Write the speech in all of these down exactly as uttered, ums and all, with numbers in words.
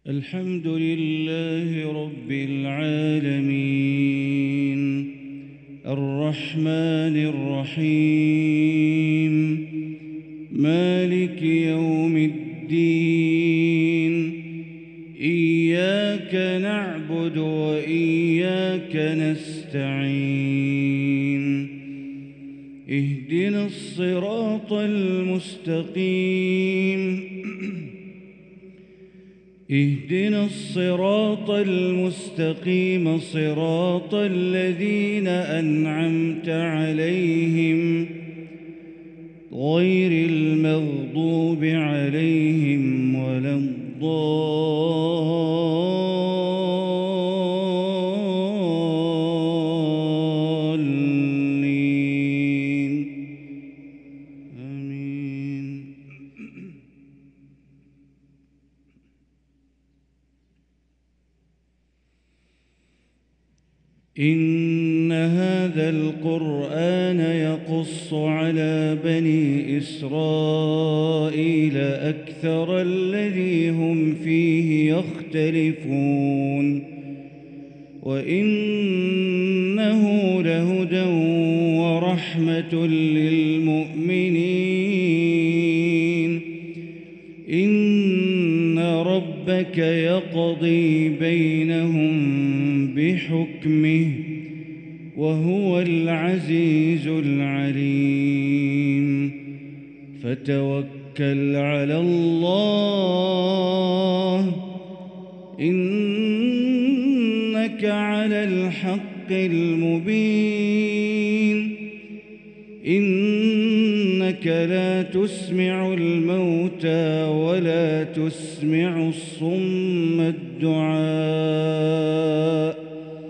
الحمد لله رب العالمين الرحمن الرحيم مالك يوم الدين إياك نعبد وإياك نستعين اهدنا الصراط المستقيم اهدنا الصراط المستقيم صراط الذين أنعمت عليهم غير المغضوب عليهم ولا الضالين آمين. إن هذا القرآن يقص على بني إسرائيل أكثر الذي هم فيه يختلفون وإنه لهدى ورحمة للمؤمنين. إن ربك يقضي بينهم بحكمه وهو العزيز العليم. فتوكل على الله إنك على الحق المبين. إنك لا تسمع الموتى ولا تسمع الصم الدعاء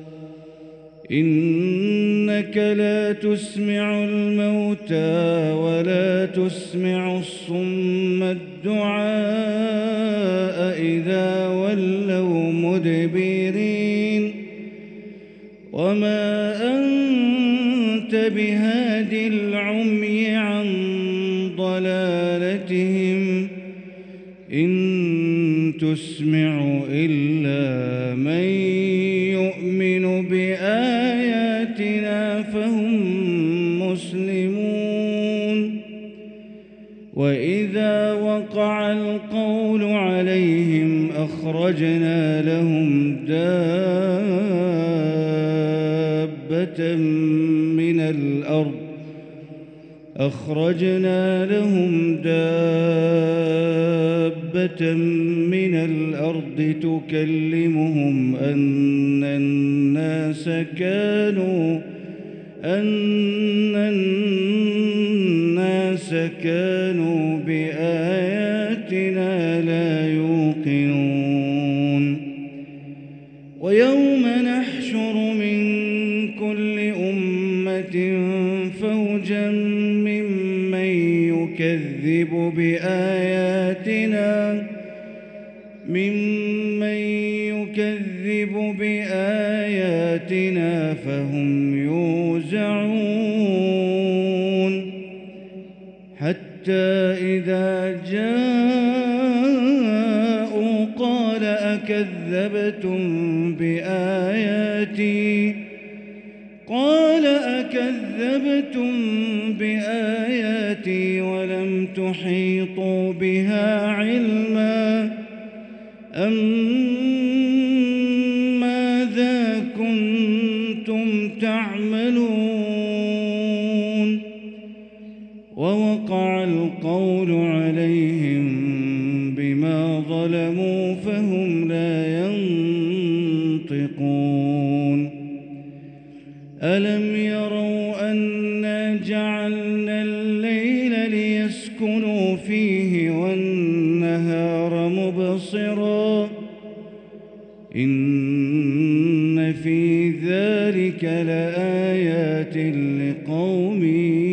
إنك لا تسمع الموتى ولا تسمع الصم الدعاء إذا ولوا مدبرين. وما أنت بهاد العمي عن ضلالتهم إن تسمع إلا من يؤمن بآياتنا فهم مسلمون. وإذا وقع القول عليهم أخرجنا لهم دابة من الأرض أخرجنا لهم دابة من الأرض تكلمهم أن الناس كانوا أن الناس كانوا بآياتنا لا يوقنون. ويوم نحشر من كل أمة فوجا ممن يكذب بآياتنا ممن يكذب بآياتنا فهم يوزعون. حتى إذا جاءوا قال أكذبتم بآياتي قال أكذبتم بآياتي ولم تحيطوا بها علما أم ماذا كنتم تعملون. ووقع القول عليهم بما ظلموا فهم لا ينطقون. ألم يروا أنا جعلنا الليل ليسكنوا فيه والنهار مبصرا إن في ذلك لآيات لقوم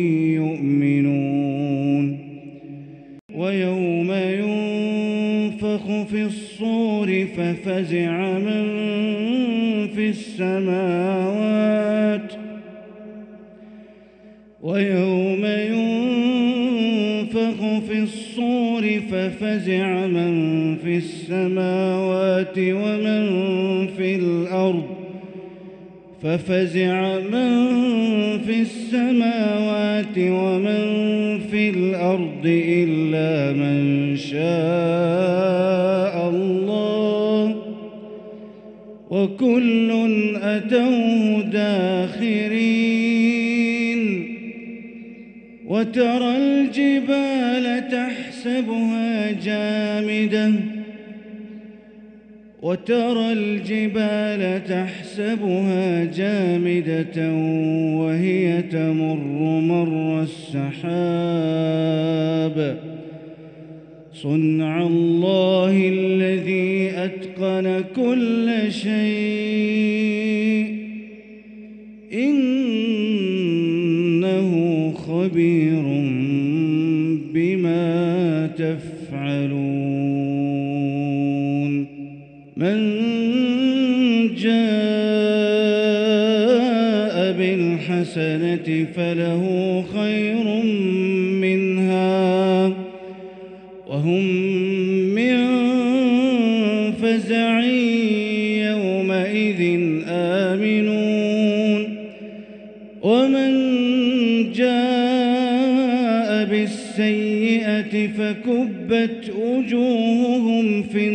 يؤمنون. ويوم ينفخ في الصور ففزع من في السماوات ويوم ينفخ في الصور الصور ففزع من في السماوات ومن في الأرض ففزع من في السماوات ومن في الأرض إلا من شاء الله وكل أتوه داخرين. وترى الجبال تحسبها جامدة وترى الجبال تحسبها جامدة وهي تمر مر السحاب صنع الله الذي أتقن كل شيء إنه خبير بما تفعلون. من جاء بالحسنة فله خير منها وهم من فزع يومئذ آمنون. ومن جاء بالسيئة فكبت وجوههم في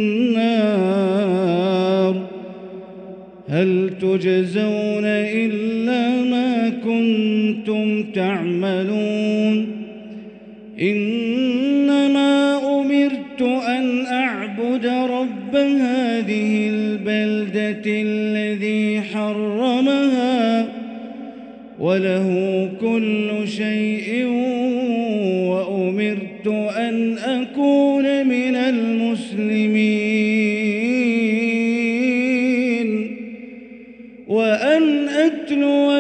النار هل تجزون إلا ما كنتم تعملون. إنما أمرت أن أعبد رب هذه البلدة الذي حرمها وله كل شيء وأمرت أن أكون من المسلمين وأن أتلو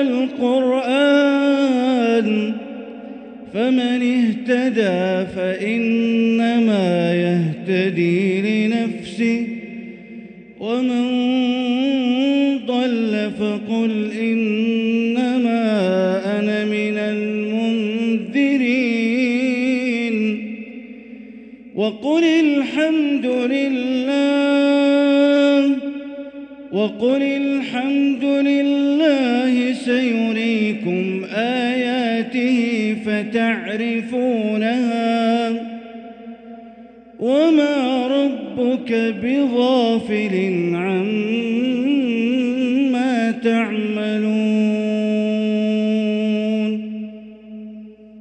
القرآن فمن اهتدى فإنما يهتدي لنفسه ومن ضل فقل إنما أنا من المنذرين. وقل الحمد لله وقل الحمد لله سيريكم آياته فتعرفونها وما ربك بغافل عما تعملون.